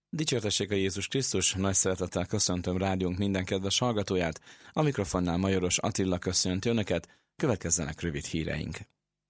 Dicsértessék a Jézus Krisztus, nagy szeretettel köszöntöm rádiónk minden kedves hallgatóját, a mikrofonnál Majoros Attila köszönti önöket, következzenek rövid híreink.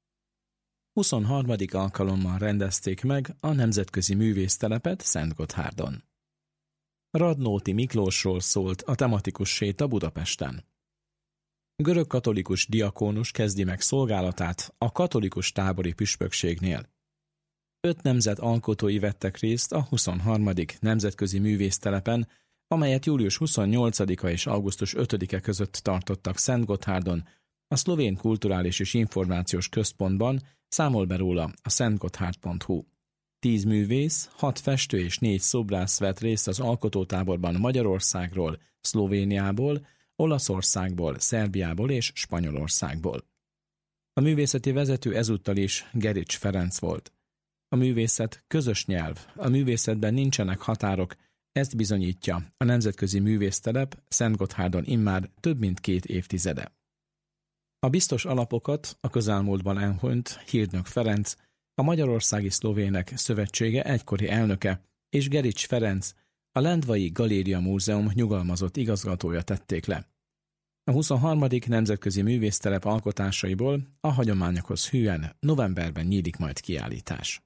23. alkalommal rendezték meg a Nemzetközi Művésztelepet Szentgotthárdon. Radnóti Miklósról szólt a tematikus séta Budapesten. Görögkatolikus diakónus kezdi meg szolgálatát a katolikus tábori püspökségnél. 5 nemzet alkotói vettek részt a 23. Nemzetközi Művésztelepen, amelyet július 28-a és augusztus 5-e között tartottak Szentgotthárdon, a Szlovén Kulturális és Információs Központban, számol be róla a szentgotthárd.hu. 10 művész, 6 festő és 4 szobrász vett részt az alkotótáborban Magyarországról, Szlovéniából, Olaszországból, Szerbiából és Spanyolországból. A művészeti vezető ezúttal is Gerics Ferenc volt. A művészet közös nyelv, a művészetben nincsenek határok, ezt bizonyítja a Nemzetközi Művésztelep Szentgotthárdon immár több mint 2 évtizede. A biztos alapokat a közelmúltban elhunyt Hirdnök Ferenc, a Magyarországi Szlovének Szövetsége egykori elnöke, és Gerics Ferenc, a Lendvai Galéria Múzeum nyugalmazott igazgatója tették le. A 23. Nemzetközi Művésztelep alkotásaiból a hagyományokhoz hűen novemberben nyílik majd kiállítás.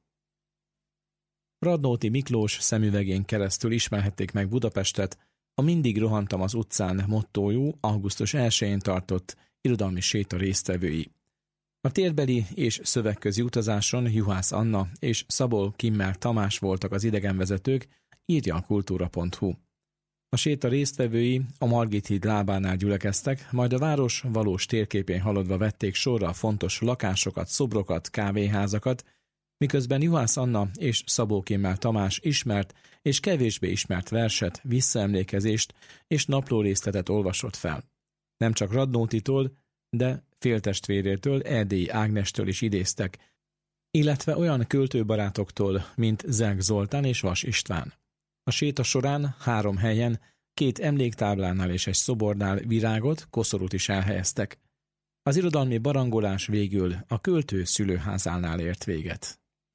Radnóti Miklós szemüvegén keresztül ismerhették meg Budapestet a Mindig rohantam az utcán mottójú augusztus 1-én tartott irodalmi séta résztvevői. A térbeli és szövegközi utazáson Juhász Anna és Szabó Kimmel Tamás voltak az idegenvezetők, írja a kultúra.hu. A séta résztvevői a Margit híd lábánál gyülekeztek, majd a város valós térképén haladva vették sorra a fontos lakásokat, szobrokat, kávéházakat, miközben Juhász Anna és Szabó Kimmel Tamás ismert és kevésbé ismert verset, visszaemlékezést és naplórészletet olvasott fel. Nem csak Radnótitól, de féltestvérétől, Erdélyi Ágnestől is idéztek, illetve olyan költőbarátoktól, mint Zelk Zoltán és Vas István. A séta során 3 helyen, 2 emléktáblánál és egy szobornál virágot, koszorút is elhelyeztek. Az irodalmi barangolás végül a költő szülőházánál ért véget.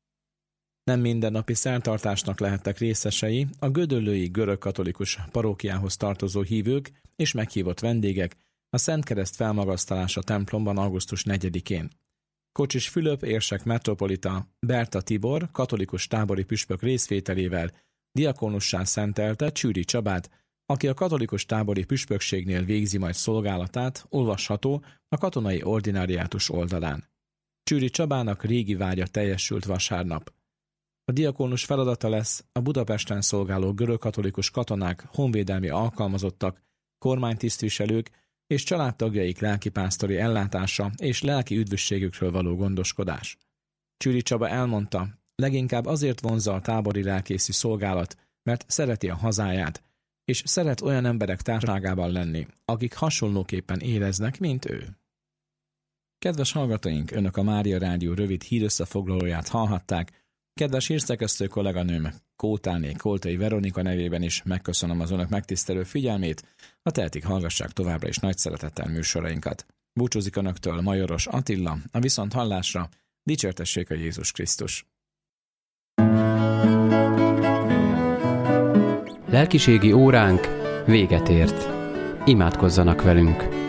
Nem mindennapi szertartásnak lehettek részesei a gödöllői görögkatolikus parókiához tartozó hívők és meghívott vendégek a Szent Kereszt felmagasztalása templomban augusztus 4-én. Kocsis Fülöp érsek metropolita Berta Tibor katolikus tábori püspök részvételével diakónussá szentelte Csűri Csabát, aki a katolikus tábori püspökségnél végzi majd szolgálatát, olvasható a katonai ordináriátus oldalán. Csűri Csabának régi vágya teljesült vasárnap. A diakónus feladata lesz a Budapesten szolgáló görögkatolikus katonák, honvédelmi alkalmazottak, kormánytisztviselők és családtagjaik lelkipásztori ellátása és lelki üdvösségükről való gondoskodás. Csűri Csaba elmondta, leginkább azért vonzza a tábori lelkészi szolgálat, mert szereti a hazáját, és szeret olyan emberek társaságában lenni, akik hasonlóképpen éreznek, mint ő. Kedves hallgatóink, Önök a Mária Rádió rövid hírösszefoglalóját hallhatták. Kedves hírszerkesztő kolléganőm, Kótáné Koltai Veronika nevében is megköszönöm az Önök megtisztelő figyelmét, ha tehetik, hallgassák továbbra is nagy szeretettel műsorainkat. Búcsúzik Önöktől Majoros Attila, a viszonthallásra, dicsértessék a Jézus Krisztus! Lelkiségi óránk véget ért. Imádkozzanak velünk!